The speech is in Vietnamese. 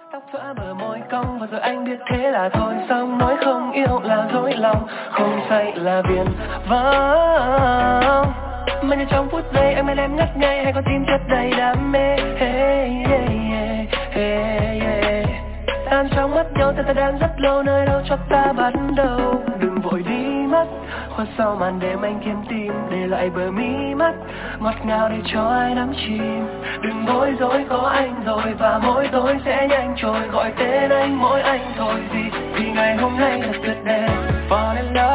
Tóc xõa bờ môi cong và rồi anh biết thế là thôi xong. Nói không yêu là dối lòng, không say là viển vông. Mà như trong phút giây anh bên em ngất ngây, hay con tim chất đầy đam mê. Hey, yeah, yeah, hey, yeah. Tan trong mắt nhau ta đang rất lâu, nơi đâu cho ta bắt đầu. Đừng vội đi mất, khuất sau màn đêm anh kiếm tìm, để lại bờ mí mắt ngọt ngào để cho ai đắm chìm. Đừng bối rối, có anh rồi và mỗi tối sẽ nhanh trôi. Gọi tên anh mỗi anh thôi, vì ngày hôm nay thật tuyệt đẹp. Fall in love